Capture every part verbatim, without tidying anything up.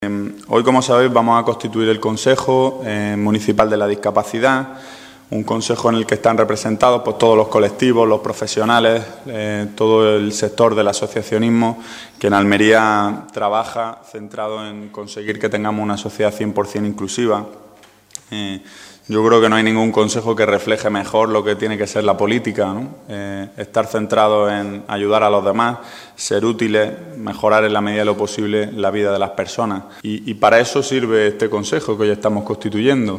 Hoy, como sabéis, vamos a constituir el Consejo eh, Municipal de la Discapacidad, un consejo en el que están representados pues, todos los colectivos, los profesionales, eh, todo el sector del asociacionismo que en Almería trabaja centrado en conseguir que tengamos una sociedad cien por cien inclusiva. Eh, yo creo que no hay ningún consejo que refleje mejor lo que tiene que ser la política, ¿no? Eh, estar centrado en ayudar a los demás, ser útiles, mejorar en la medida de lo posible la vida de las personas. Y, y para eso sirve este consejo que hoy estamos constituyendo,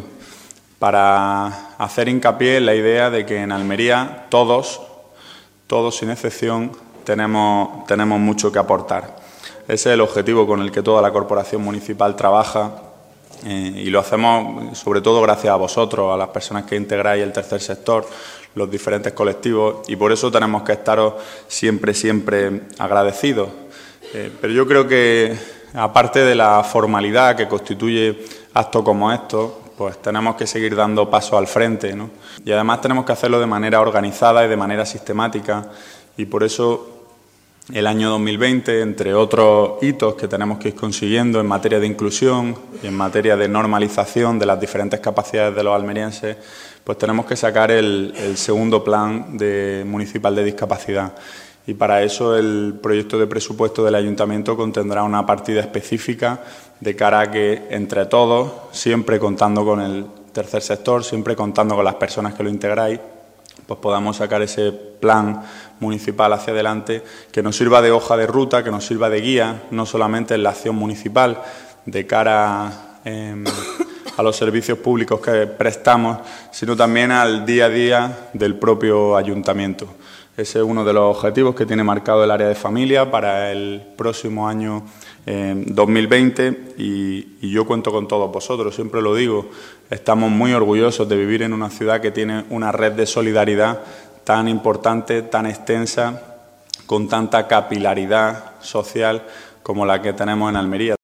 para hacer hincapié en la idea de que en Almería todos, todos sin excepción, tenemos, tenemos mucho que aportar. Ese es el objetivo con el que toda la corporación municipal trabaja. Eh, y lo hacemos sobre todo gracias a vosotros, a las personas que integráis el tercer sector, los diferentes colectivos, y por eso tenemos que estaros siempre, siempre agradecidos. Eh, pero yo creo que, aparte de la formalidad que constituye actos como estos, pues tenemos que seguir dando pasos al frente, ¿no? Y además tenemos que hacerlo de manera organizada y de manera sistemática, y por eso el año dos mil veinte, entre otros hitos que tenemos que ir consiguiendo en materia de inclusión y en materia de normalización de las diferentes capacidades de los almerienses, pues tenemos que sacar el, el segundo plan de, municipal de discapacidad. Y para eso el proyecto de presupuesto del Ayuntamiento contendrá una partida específica de cara a que entre todos, siempre contando con el tercer sector, siempre contando con las personas que lo integráis, pues podamos sacar ese plan municipal hacia adelante que nos sirva de hoja de ruta, que nos sirva de guía, no solamente en la acción municipal de cara eh, a los servicios públicos que prestamos, sino también al día a día del propio ayuntamiento. Ese es uno de los objetivos que tiene marcado el área de familia para el próximo año eh, dos mil veinte y, y yo cuento con todos vosotros, siempre lo digo, estamos muy orgullosos de vivir en una ciudad que tiene una red de solidaridad tan importante, tan extensa, con tanta capilaridad social como la que tenemos en Almería.